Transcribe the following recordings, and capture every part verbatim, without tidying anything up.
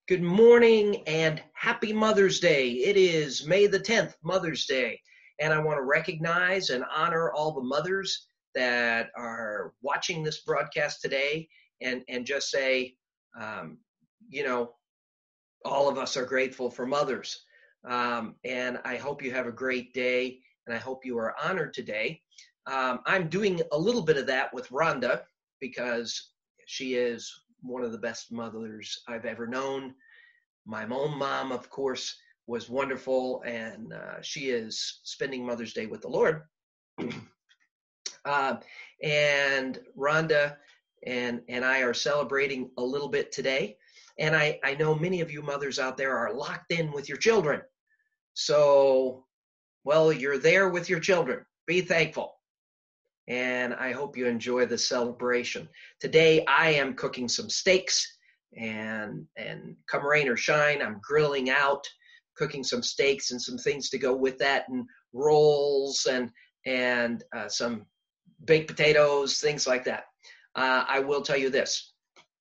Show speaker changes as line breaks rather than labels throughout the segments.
Good morning and happy Mother's Day. It is May the tenth, Mother's Day, and I want to recognize and honor all the mothers that are watching this broadcast today and, and just say, um, you know, all of us are grateful for mothers. Um, and I hope you have a great day, and I hope you are honored today. Um, I'm doing a little bit of that with Rhonda because she is one of the best mothers I've ever known. My own mom, of course, was wonderful, and uh, she is spending Mother's Day with the Lord. uh, and Rhonda and, and I are celebrating a little bit today. And I, I know many of you mothers out there are locked in with your children. So, well, you're there with your children. Be thankful. And I hope you enjoy the celebration. Today, I am cooking some steaks, and and come rain or shine, I'm grilling out, cooking some steaks and some things to go with that, and rolls and and uh, some baked potatoes, things like that. Uh, I will tell you this.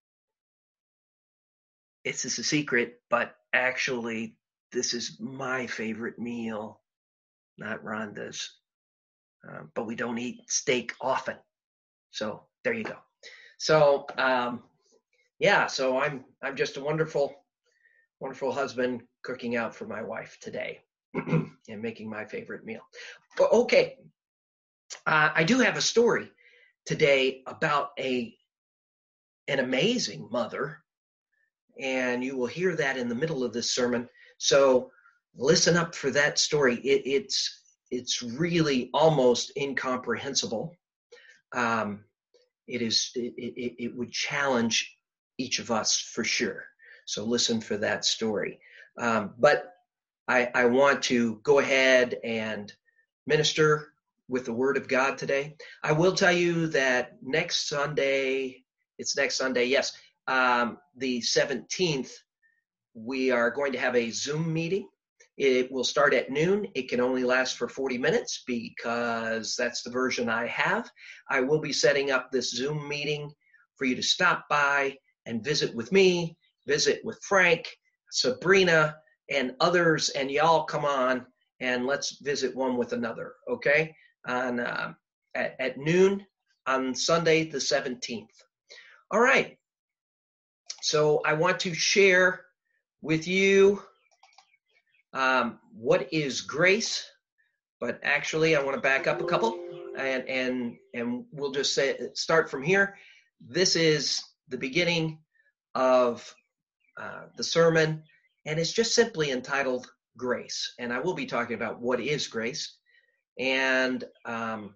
This is a secret, but actually, this is my favorite meal, not Rhonda's. Uh, but we don't eat steak often. So there you go. So um, yeah, so I'm I'm just a wonderful, wonderful husband cooking out for my wife today and making my favorite meal. Okay, uh, I do have a story today about a an amazing mother, and you will hear that in the middle of this sermon. So listen up for that story. It, it's it's really almost incomprehensible. Um, it is it, it, it would challenge each of us for sure. So listen for that story. Um, but I, I want to go ahead and minister with the Word of God today. I will tell you that next Sunday, it's next Sunday, yes, um, the seventeenth, we are going to have a Zoom meeting. It will start at noon. It can only last for forty minutes because that's the version I have. I will be setting up this Zoom meeting for you to stop by and visit with me, visit with Frank, Sabrina, and others, and y'all come on and let's visit one with another, okay? On uh, at, at noon on Sunday the seventeenth. All right. So I want to share with you um, what is grace, but actually I want to back up a couple, and and and we'll just say start from here. This is the beginning of uh, the sermon, and it's just simply entitled Grace. And I will be talking about what is grace, and um,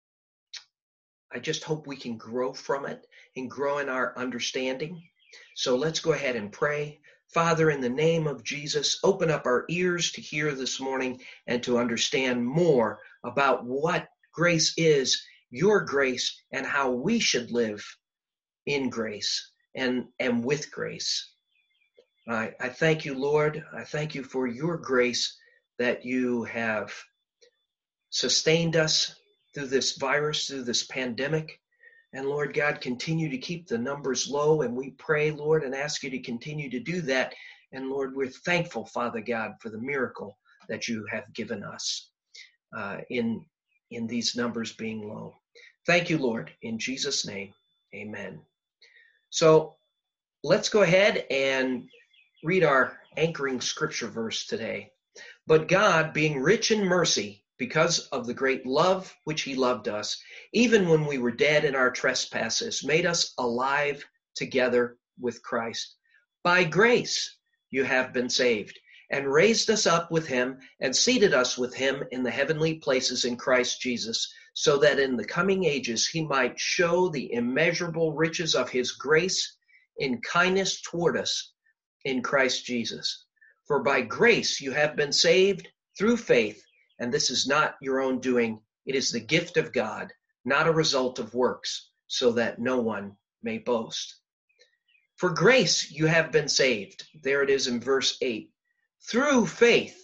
I just hope we can grow from it and grow in our understanding. So let's go ahead and pray. Father, in the name of Jesus, open up our ears to hear this morning and to understand more about what grace is, your grace, and how we should live in grace and, and with grace. I, I thank you, Lord. I thank you for your grace that you have sustained us through this virus, through this pandemic. And Lord God, continue to keep the numbers low. And we pray, Lord, and ask you to continue to do that. And Lord, we're thankful, Father God, for the miracle that you have given us uh, in, in these numbers being low. Thank you, Lord. In Jesus' name, amen. So let's go ahead and read our anchoring scripture verse today. But God, being rich in mercy, because of the great love which he loved us, even when we were dead in our trespasses, made us alive together with Christ. By grace you have been saved, and raised us up with him, and seated us with him in the heavenly places in Christ Jesus, so that in the coming ages he might show the immeasurable riches of his grace in kindness toward us in Christ Jesus. For by grace you have been saved through faith, and this is not your own doing. It is the gift of God, not a result of works, so that no one may boast. For grace you have been saved. There it is in verse eight. Through faith.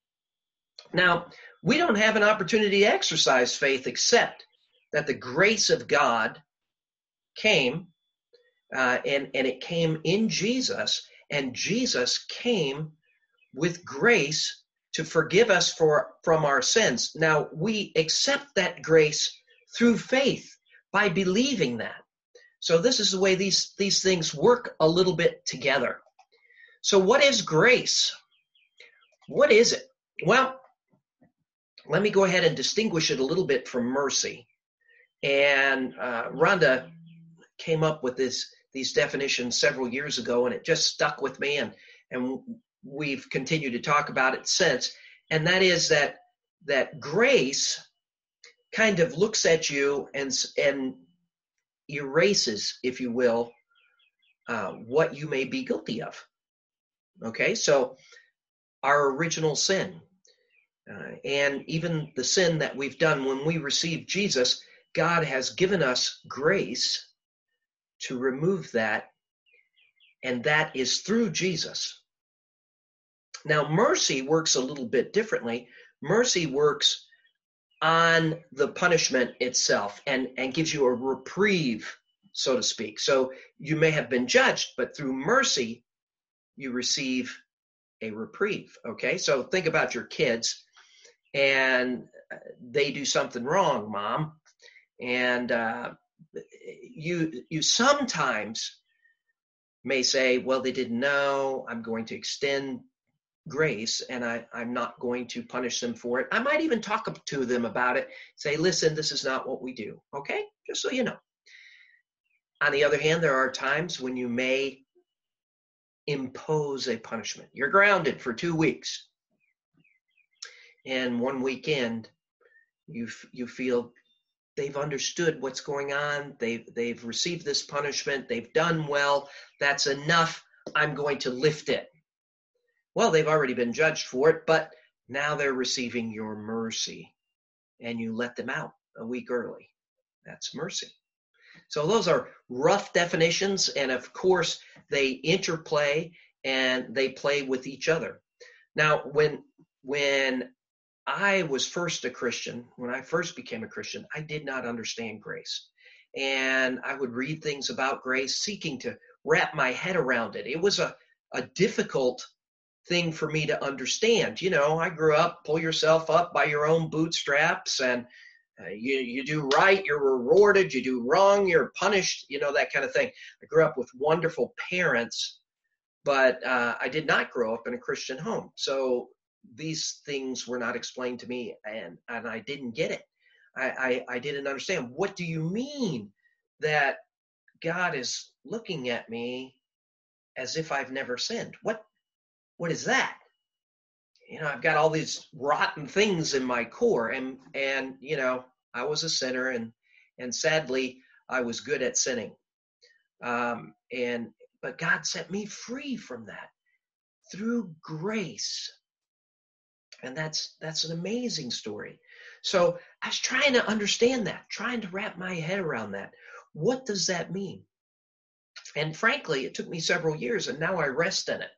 Now, we don't have an opportunity to exercise faith except that the grace of God came, uh, and, and it came in Jesus, And Jesus came with grace to forgive us for, from our sins. Now, we accept that grace through faith by believing that. So this is the way these, these things work a little bit together. So what is grace? What is it? Well, let me go ahead and distinguish it a little bit from mercy. And uh, Rhonda came up with this these definitions several years ago, and it just stuck with me, and and we've continued to talk about it since. And that is that that grace kind of looks at you and and erases, if you will, uh, what you may be guilty of. Okay, so our original sin, uh, and even the sin that we've done when we receive Jesus, God has given us grace to remove that, and that is through Jesus. Now, mercy works a little bit differently. Mercy works on the punishment itself and, and gives you a reprieve, so to speak. So you may have been judged, but through mercy, you receive a reprieve, okay? So think about your kids, and they do something wrong, Mom, and uh, you you sometimes may say, well, they didn't know. I'm going to extend grace, and I, I'm not going to punish them for it. I might even talk to them about it, say, listen, this is not what we do, okay? Just so you know. On the other hand, there are times when you may impose a punishment. You're grounded for two weeks. And one weekend, you you feel they've understood what's going on. They've, they've received this punishment. They've done well. That's enough. I'm going to lift it. Well, they've already been judged for it, but now they're receiving your mercy, and you let them out a week early. That's mercy. So those are rough definitions, and of course, they interplay and they play with each other. Now, when when I was first a Christian, when I first became a Christian, I did not understand grace. And I would read things about grace, seeking to wrap my head around it. It was a, a difficult thing for me to understand. You know, I grew up, pull yourself up by your own bootstraps, and uh, you, you do right, you're rewarded, you do wrong, you're punished, you know, that kind of thing. I grew up with wonderful parents, but uh, I did not grow up in a Christian home. So these things were not explained to me, and, and I didn't get it. I, I, I didn't understand. What do you mean that God is looking at me as if I've never sinned? What what is that? You know, I've got all these rotten things in my core, and and you know, I was a sinner, and and sadly, I was good at sinning. Um, and but God set me free from that through grace. And that's that's an amazing story. So I was trying to understand that, trying to wrap my head around that. What does that mean? And frankly, it took me several years, and now I rest in it.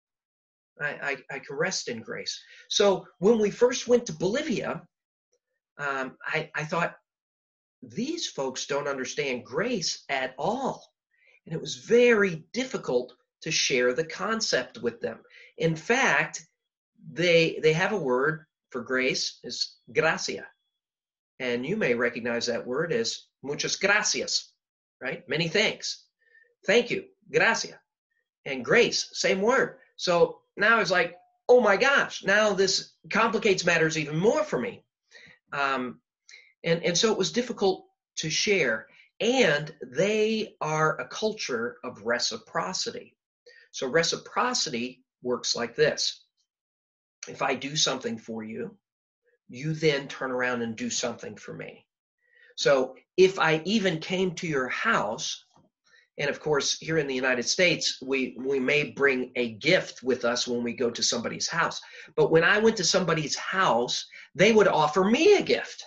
I, I, I can rest in grace. So when we first went to Bolivia, um, I, I thought, these folks don't understand grace at all. And it was very difficult to share the concept with them. In fact, They they have a word for grace, is gracia. And you may recognize that word as muchas gracias, right? Many thanks. Thank you, gracia. And grace, same word. So now it's like, oh my gosh, now this complicates matters even more for me. Um, and, and so it was difficult to share. And they are a culture of reciprocity. So reciprocity works like this. If I do something for you, you then turn around and do something for me. So if I even came to your house, and of course, here in the United States, we, we may bring a gift with us when we go to somebody's house. But when I went to somebody's house, they would offer me a gift.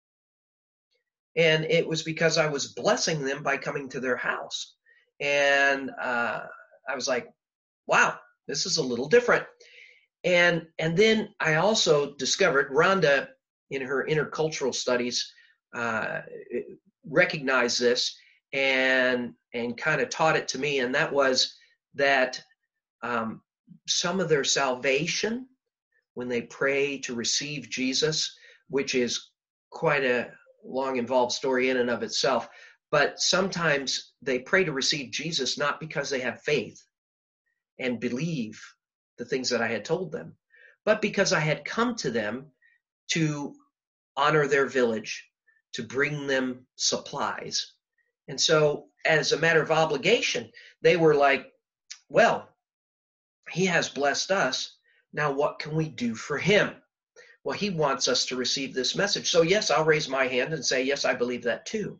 And it was because I was blessing them by coming to their house. And uh, I was like, wow, this is a little different. And and then I also discovered, Rhonda, in her intercultural studies, uh, recognized this and and kind of taught it to me, and that was that um, some of their salvation when they pray to receive Jesus, which is quite a long, involved story in and of itself. But sometimes they pray to receive Jesus not because they have faith and believe the things that I had told them, but because I had come to them to honor their village, to bring them supplies. And so as a matter of obligation, they were like, well, he has blessed us. Now what can we do for him? Well, he wants us to receive this message. So yes, I'll raise my hand and say, yes, I believe that too.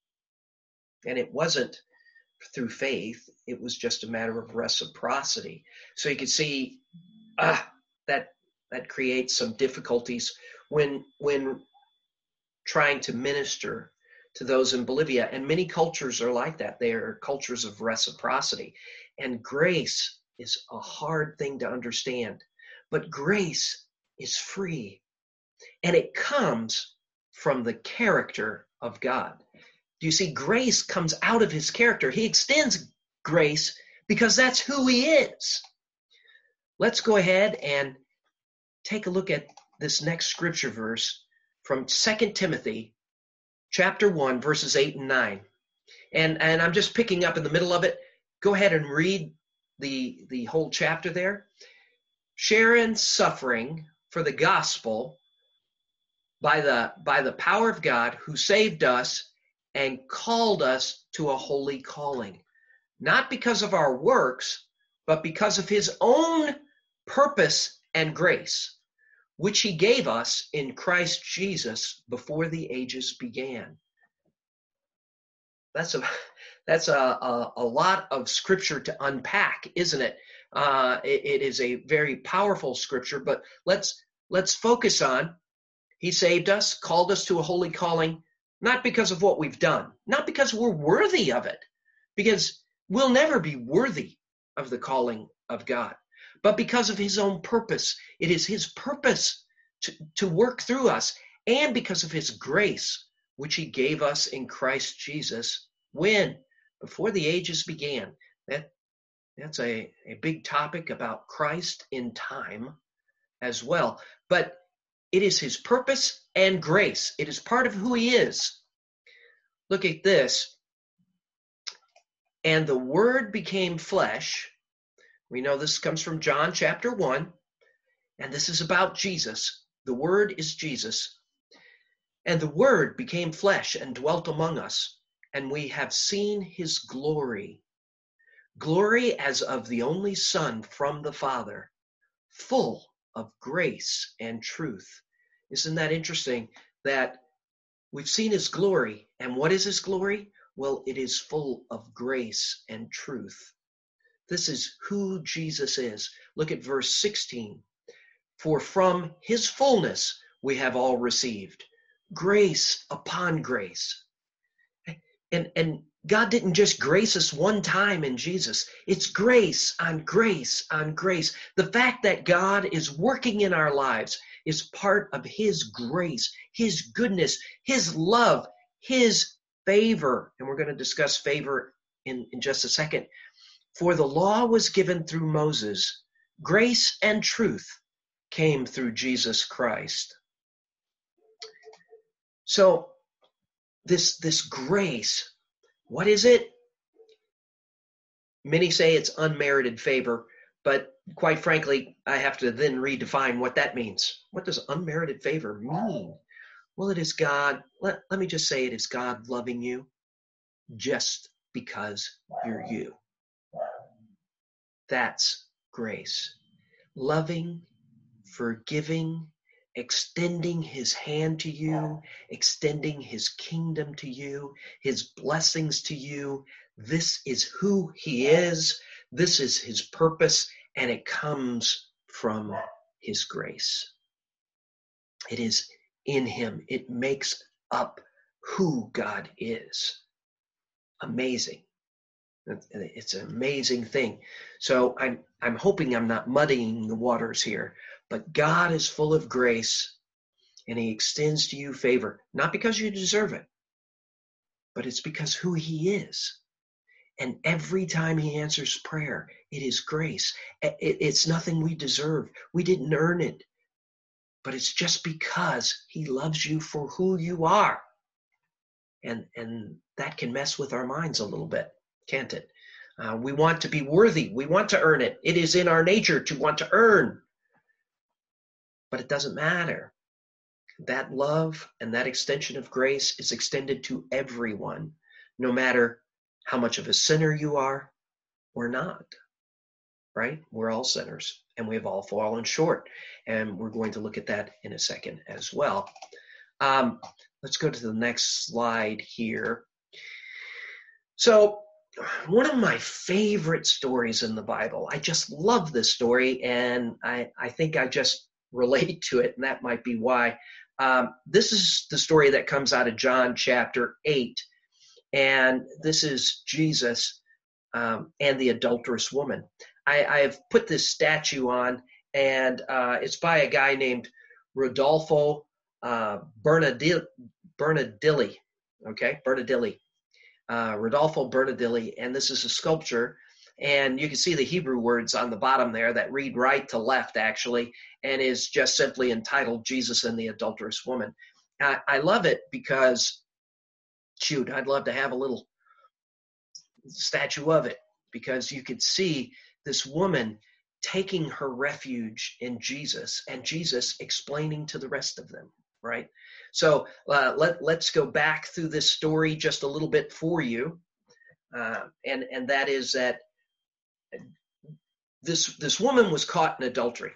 And it wasn't through faith. It was just a matter of reciprocity. So you can see ah, that that creates some difficulties when when trying to minister to those in Bolivia. And many cultures are like that. They are cultures of reciprocity. And grace is a hard thing to understand. But grace is free. And it comes from the character of God. Do you see? Grace comes out of his character. He extends grace because that's who he is. Let's go ahead and take a look at this next scripture verse from Second Timothy chapter one, verses eight and nine. And, and I'm just picking up in the middle of it. Go ahead and read the, the whole chapter there. Share in suffering for the gospel by the, by the power of God who saved us and called us to a holy calling, not because of our works, but because of his own purpose and grace, which he gave us in Christ Jesus before the ages began. That's a that's a, a, a lot of scripture to unpack, isn't it? Uh, it? It is a very powerful scripture, but let's let's focus on he saved us, called us to a holy calling, not because of what we've done, not because we're worthy of it, because we'll never be worthy of the calling of God, but because of his own purpose. It is his purpose to, to work through us, and because of his grace, which he gave us in Christ Jesus when? Before the ages began. That, that's a, a big topic about Christ in time as well. But it is his purpose and grace. It is part of who he is. Look at this. And the word became flesh. We know this comes from John chapter one. And this is about Jesus. The word is Jesus. And the word became flesh and dwelt among us. And we have seen his glory. Glory as of the only Son from the Father, full of grace and truth. Isn't that interesting that we've seen his glory? And what is his glory? Well, it is full of grace and truth. This is who Jesus is. Look at verse sixteen. For from his fullness we have all received grace upon grace. And, and God didn't just grace us one time in Jesus. It's grace on grace on grace. The fact that God is working in our lives is part of his grace, his goodness, his love, his favor. And we're going to discuss favor in, in just a second. For the law was given through Moses. Grace and truth came through Jesus Christ. So this, this grace, what is it? Many say it's unmerited favor, but quite frankly, I have to then redefine what that means. What does unmerited favor mean? Well, it is God, let, let me just say it is God loving you just because you're you. That's grace. Loving, forgiving, extending his hand to you, extending his kingdom to you, his blessings to you. This is who he is. This is his purpose, and it comes from his grace. It is in him. It makes up who God is. Amazing. It's an amazing thing. So I'm I'm hoping I'm not muddying the waters here, but God is full of grace, and he extends to you favor, not because you deserve it, but it's because who he is. And every time he answers prayer, it is grace. It's nothing we deserve. We didn't earn it. But it's just because he loves you for who you are. And, and that can mess with our minds a little bit, can't it? Uh, we want to be worthy. We want to earn it. It is in our nature to want to earn. But it doesn't matter. That love and that extension of grace is extended to everyone, no matter how much of a sinner you are or not, right? We're all sinners and we have all fallen short. And we're going to look at that in a second as well. Um, let's go to the next slide here. So one of my favorite stories in the Bible, I just love this story, and I, I think I just relate to it, and that might be why. Um, this is the story that comes out of John chapter eight, and this is Jesus um, and the adulterous woman. I, I have put this statue on, and uh, it's by a guy named Rodolfo uh, Bernadilli, Bernadilli, okay, Bernadilli. Uh, Rodolfo Bernadilli, and this is a sculpture, and you can see the Hebrew words on the bottom there that read right to left, actually, and is just simply entitled Jesus and the Adulterous Woman. I, I love it because, shoot, I'd love to have a little statue of it, because you could see this woman taking her refuge in Jesus, and Jesus explaining to the rest of them, right? So uh, let, let's go back through this story just a little bit for you. Uh, and, and that is that this, this woman was caught in adultery.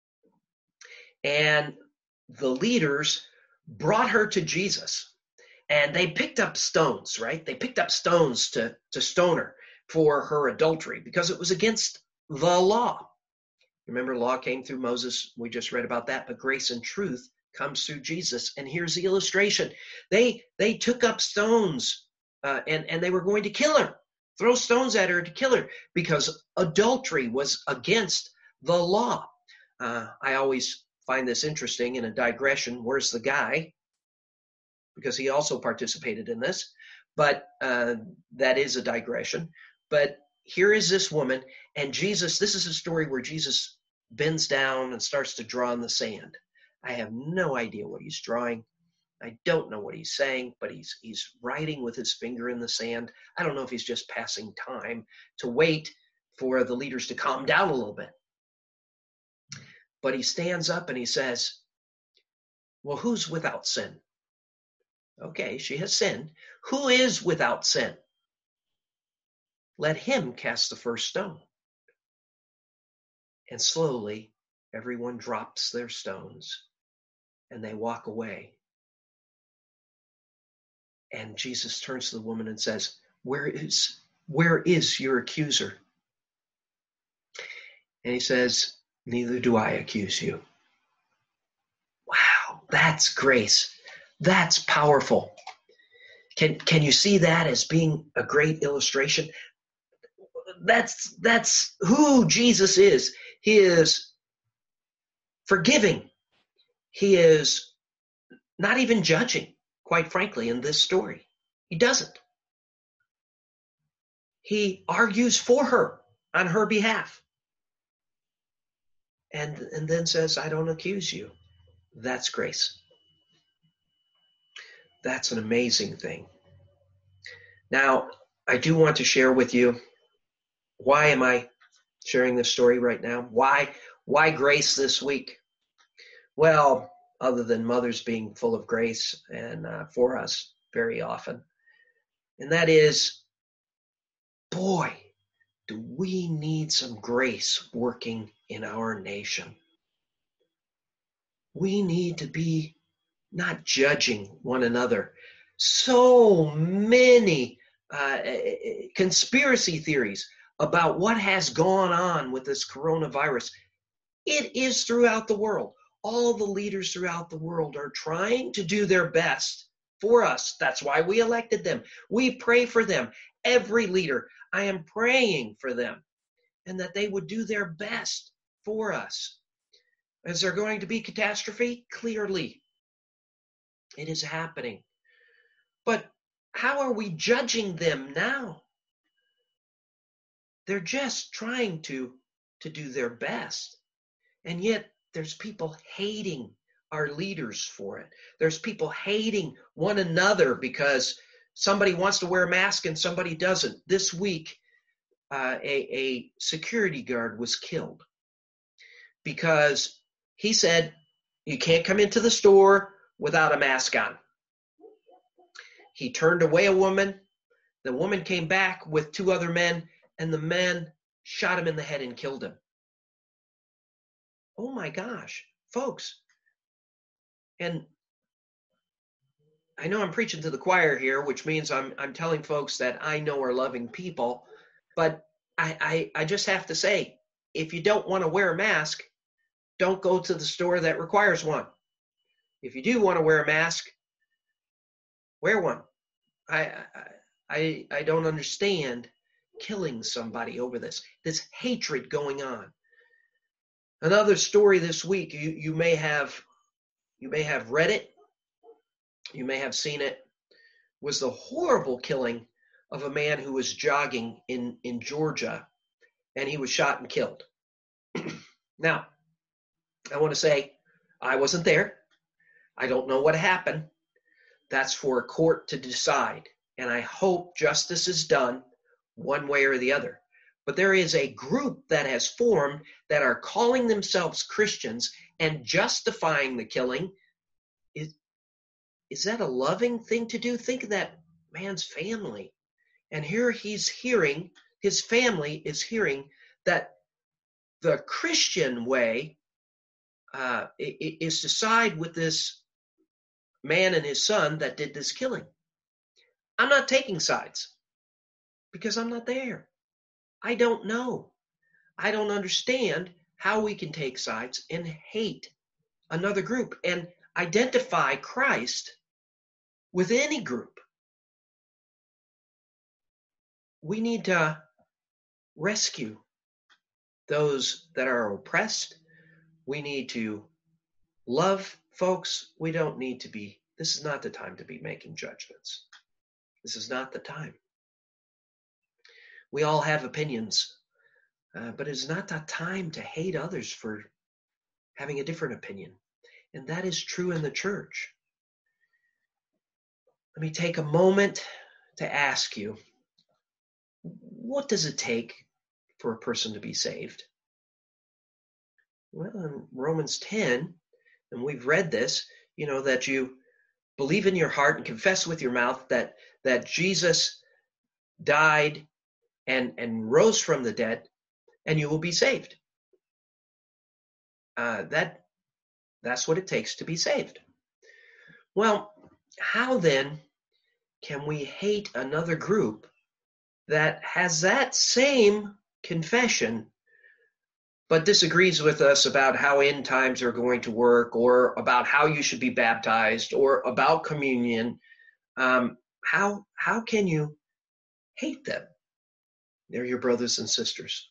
And the leaders brought her to Jesus. And they picked up stones, right? They picked up stones to, to stone her for her adultery because it was against the law. Remember, law came through Moses. We just read about that. But grace and truth comes through Jesus. And here's the illustration. They they took up stones uh, and, and they were going to kill her, throw stones at her to kill her because adultery was against the law. Uh, I always find this interesting in a digression. Where's the guy? Because he also participated in this. But uh, that is a digression. But here is this woman, and Jesus, this is a story where Jesus bends down and starts to draw in the sand. I have no idea what he's drawing. I don't know what he's saying, but he's he's writing with his finger in the sand. I don't know if he's just passing time to wait for the leaders to calm down a little bit. But he stands up and he says, well, who's without sin? Okay, she has sinned. Who is without sin? Let him cast the first stone. And slowly, everyone drops their stones and they walk away. And Jesus turns to the woman and says, Where is, where is your accuser? And he says, neither do I accuse you. Wow, that's grace. That's powerful. Can, can you see that as being a great illustration? That's, that's who Jesus is. He is forgiving. He is not even judging, quite frankly, in this story. He doesn't. He argues for her on her behalf. And, and then says, I don't accuse you. That's grace. That's an amazing thing. Now, I do want to share with you, why am I sharing this story right now? Why, why grace this week? Well, other than mothers being full of grace and uh, for us very often. And that is, boy, do we need some grace working in our nation. We need to be not judging one another. So many uh, conspiracy theories about what has gone on with this coronavirus. It is throughout the world. All the leaders throughout the world are trying to do their best for us. That's why we elected them. We pray for them. Every leader, I am praying for them, and that they would do their best for us. Is there going to be catastrophe? Clearly, it is happening. But how are we judging them now? They're just trying to, to do their best. And yet there's people hating our leaders for it. There's people hating one another because somebody wants to wear a mask and somebody doesn't. This week, uh, a, a security guard was killed because he said, you can't come into the store without a mask on. He turned away a woman. The woman came back with two other men, and the men shot him in the head and killed him. Oh my gosh, folks. And I know I'm preaching to the choir here, which means I'm I'm telling folks that I know are loving people, but I, I, I just have to say, if you don't want to wear a mask, don't go to the store that requires one. If you do want to wear a mask, wear one. I I I don't understand killing somebody over this. This hatred going on. Another story this week, you, you may have you may have read it, you may have seen it, was the horrible killing of a man who was jogging in, in Georgia, and he was shot and killed. Now, I want to say I wasn't there. I don't know what happened. That's for a court to decide, and I hope justice is done one way or the other. But there is a group that has formed that are calling themselves Christians and justifying the killing. Is, is that a loving thing to do? Think of that man's family. And here he's hearing, his family is hearing that the Christian way uh, is to side with this man and his son that did this killing. I'm not taking sides because I'm not there. I don't know. I don't understand how we can take sides and hate another group and identify Christ with any group. We need to rescue those that are oppressed. We need to love folks. We don't need to be, this is not the time to be making judgments. This is not the time. We all have opinions, uh, but it's not the time to hate others for having a different opinion. And that is true in the church. Let me take a moment to ask you, what does it take for a person to be saved? Well, in Romans ten, and we've read this, you know, that you believe in your heart and confess with your mouth that, that Jesus died and, and rose from the dead, and you will be saved. Uh, that that's what it takes to be saved. Well, how then can we hate another group that has that same confession but disagrees with us about how end times are going to work, or about how you should be baptized, or about communion? Um, how how can you hate them? They're your brothers and sisters.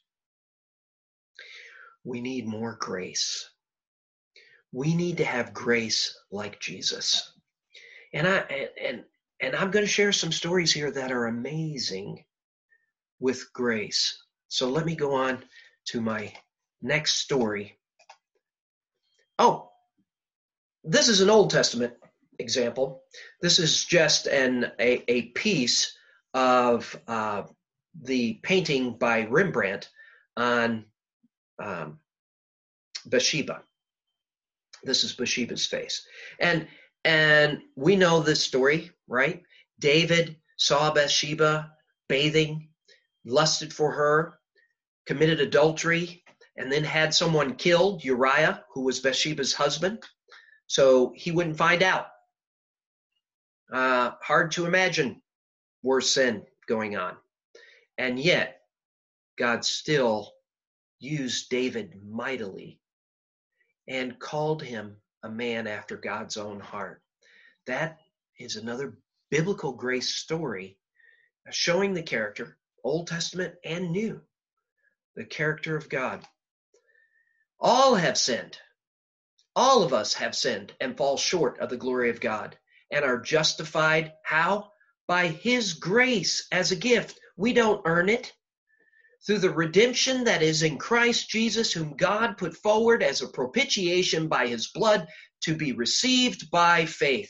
We need more grace. We need to have grace like Jesus. And I and and I'm going to share some stories here that are amazing with grace. So let me go on to my next story. Oh, this is an Old Testament example. This is just an a, a piece of uh, the painting by Rembrandt on um, Bathsheba. This is Bathsheba's face. And and we know this story, right? David saw Bathsheba bathing, lusted for her, committed adultery, and then had someone killed, Uriah, who was Bathsheba's husband, so he wouldn't find out. Uh, hard to imagine worse sin going on. And yet, God still used David mightily and called him a man after God's own heart. That is another biblical grace story showing the character, Old Testament and New, the character of God. All have sinned. All of us have sinned and fall short of the glory of God and are justified. How? By his grace as a gift. We don't earn it. through the redemption that is in Christ Jesus, whom God put forward as a propitiation by his blood to be received by faith.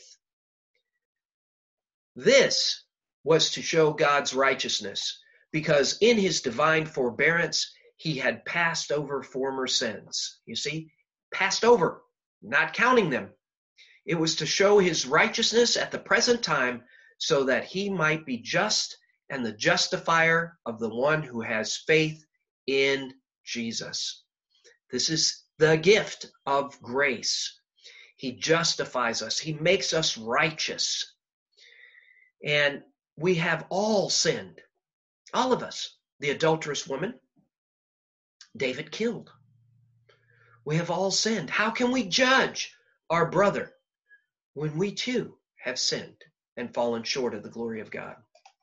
This was to show God's righteousness, because in his divine forbearance, he had passed over former sins. You see, passed over, not counting them. It was to show his righteousness at the present time, so that he might be just and the justifier of the one who has faith in Jesus. This is the gift of grace. He justifies us. He makes us righteous. And we have all sinned. All of us. The adulterous woman, David killed. We have all sinned. How can we judge our brother when we too have sinned and fallen short of the glory of God?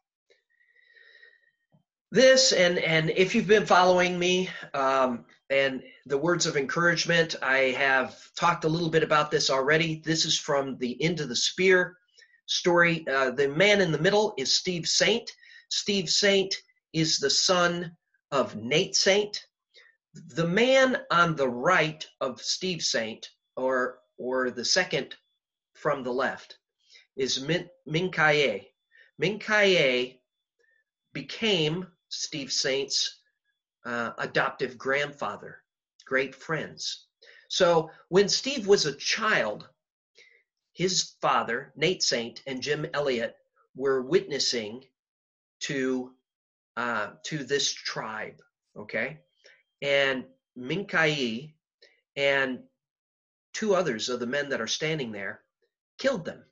This, and, and if you've been following me, um, and the words of encouragement, I have talked a little bit about this already. This is from the Into the Spear story. Uh, the man in the middle is Steve Saint. Steve Saint is the son of Nate Saint. The man on the right of Steve Saint, or or the second from the left, is Min, Min Kaye. Min Kaye became Steve Saint's uh, adoptive grandfather, great friends. So when Steve was a child, his father, Nate Saint, and Jim Elliott were witnessing to uh, to this tribe, okay? And Min Kaye and two others of the men that are standing there killed them.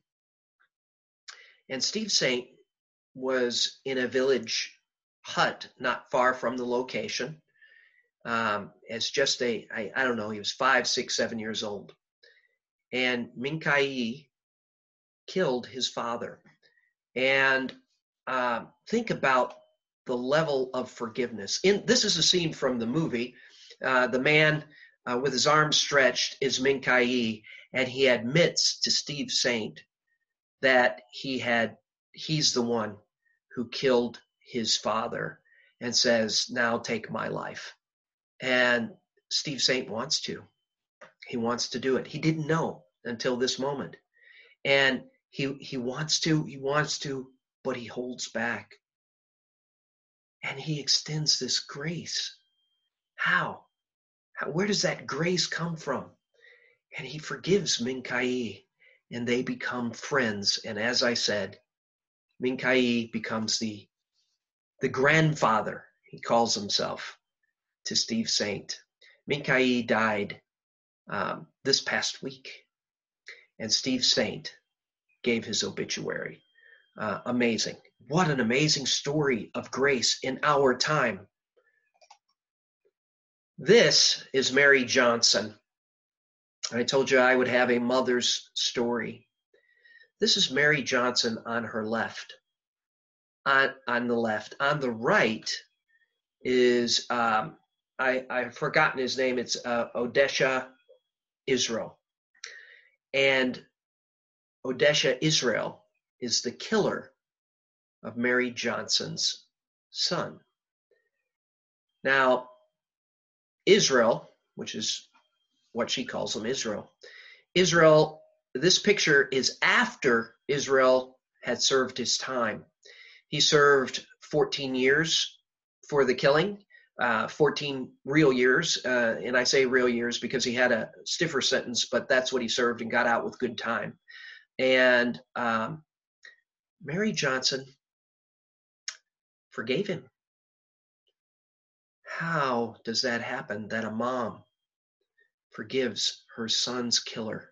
And Steve Saint was in a village hut not far from the location, um, as just a, I, I don't know, he was five, six, seven years old. And Min Kaye killed his father. And uh, think about the level of forgiveness. In this is a scene from the movie. Uh, the man uh, with his arms stretched is Min Kaye, and he admits to Steve Saint that he had he's the one who killed his father, and says, "Now take my life." And Steve Saint wants to. He wants to do it. He didn't know until this moment, and he he wants to. He wants to, but he holds back. And he extends this grace. How? How? Where does that grace come from? And he forgives Min Kaye, and they become friends. And as I said, Min Kaye becomes the, the grandfather, he calls himself, to Steve Saint. Min Kaye died um, this past week, and Steve Saint gave his obituary. Uh, amazing. What an amazing story of grace in our time. This is Mary Johnson. I told you I would have a mother's story. This is Mary Johnson on her left. On, on the left. On the right is, um, I, I've forgotten his name. It's uh, Odesha Israel. And Odesha Israel is the killer of Mary Johnson's son. Now, Israel, which is what she calls him, Israel. Israel, this picture is after Israel had served his time. He served fourteen years for the killing, uh, fourteen real years. Uh, and I say real years because he had a stiffer sentence, but that's what he served and got out with good time. And um, Mary Johnson forgave him. How does that happen, that a mom forgives her son's killer?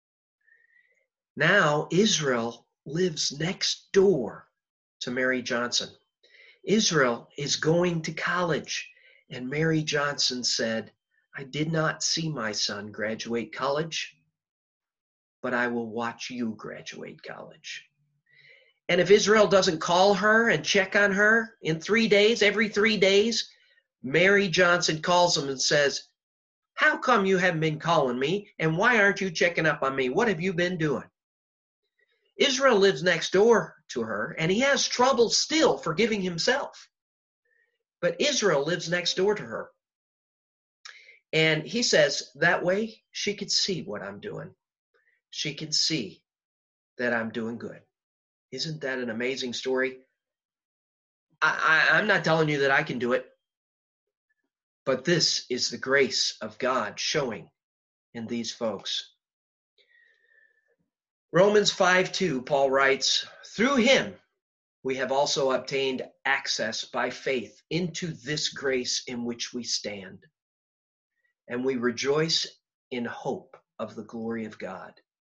Now Israel lives next door to Mary Johnson. Israel is going to college, and Mary Johnson said, "I did not see my son graduate college, but I will watch you graduate college." And if Israel doesn't call her and check on her in three days, every three days, Mary Johnson calls him and says, "How come you haven't been calling me? And why aren't you checking up on me? What have you been doing?" Israel lives next door to her, and he has trouble still forgiving himself. but Israel lives next door to her. And he says that way she could see what I'm doing. She can see that I'm doing good. Isn't that an amazing story? I, I, I'm not telling you that I can do it, but this is the grace of God showing in these folks. Romans five two, Paul writes, through him we have also obtained access by faith into this grace in which we stand, and we rejoice in hope of the glory of God.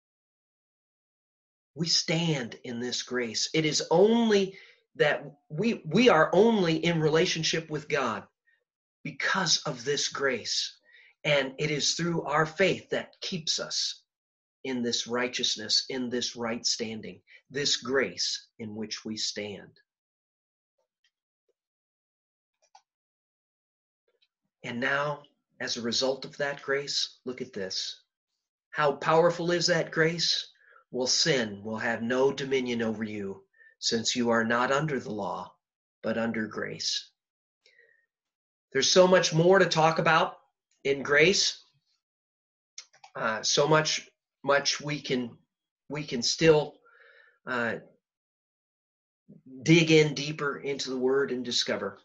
We stand in this grace. It is only that we, we are only in relationship with God because of this grace. And it is through our faith that keeps us in this righteousness, in this right standing, this grace in which we stand. And now, as a result of that grace, look at this. How powerful is that grace? Well, sin will have no dominion over you, since you are not under the law, but under grace. There's so much more to talk about in grace. Uh, so much, much we can we can still uh, dig in deeper into the Word and discover.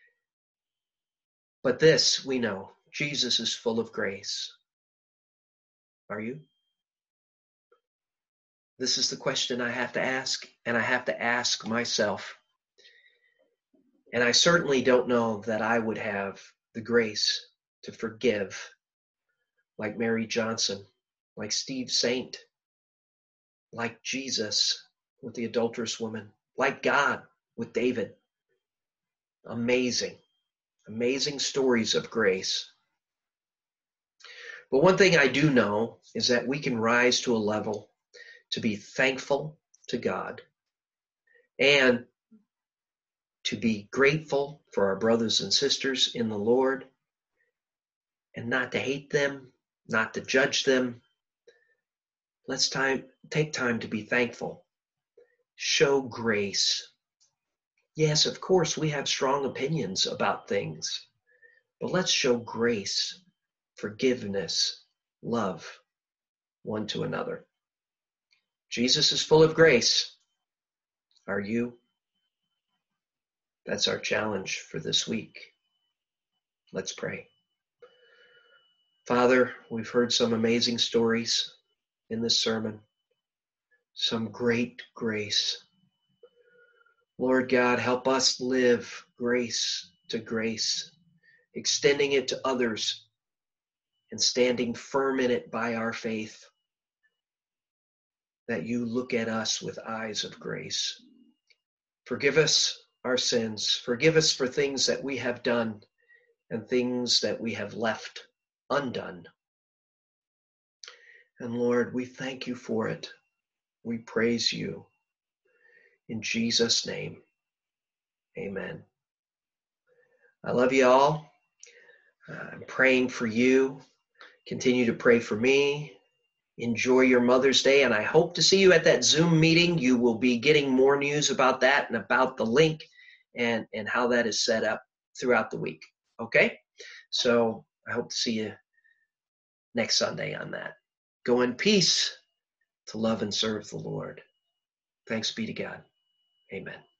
But this we know: Jesus is full of grace. Are you? This is the question I have to ask, and I have to ask myself. And I certainly don't know that I would have the grace to forgive like Mary Johnson, like Steve Saint, like Jesus with the adulterous woman, like God with David. Amazing, amazing stories of grace. But one thing I do know is that we can rise to a level to be thankful to God and to be grateful for our brothers and sisters in the Lord, and not to hate them, not to judge them. Let's time, take time to be thankful. Show grace. Yes, of course, we have strong opinions about things, but let's show grace, forgiveness, love one to another. Jesus is full of grace. Are you? That's our challenge for this week. Let's pray. Father, we've heard some amazing stories in this sermon, some great grace. Lord God, help us live grace to grace, extending it to others and standing firm in it by our faith, that you look at us with eyes of grace. Forgive us our sins. Forgive us for things that we have done and things that we have left undone. And Lord, we thank you for it. We praise you. In Jesus' name, amen. I love you all. Uh, I'm praying for you. Continue to pray for me. Enjoy your Mother's Day, and I hope to see you at that Zoom meeting. You will be getting more news about that and about the link and, and how that is set up throughout the week. Okay? So I hope to see you next Sunday on that. Go in peace to love and serve the Lord. Thanks be to God. Amen.